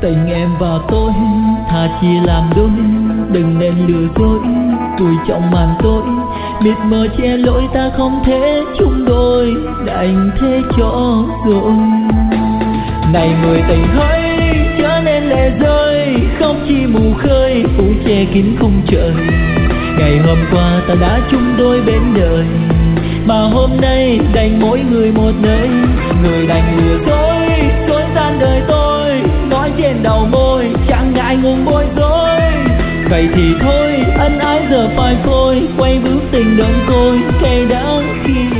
Tình em và tôi thà chia làm đôi, đừng nên lừa dối vùi trong màn tối. Mịt mờ che lỗi ta không thể chung đôi, đành thế cho rồi. Này người tình hỡi chớ nên lệ rơi, khóc chi mù khơi phủ che kín khung trời. Ngày hôm qua ta đã chung đôi bên đời, mà hôm nay đành mỗi người một nơi. Người đành lừa dối gian đời tôi, nói trên đầu môi chẳng ngại ngùng bối rối. Vậy thì thôi ân ái giờ phai phôi, quay bước tình đơn côi cay đắng khi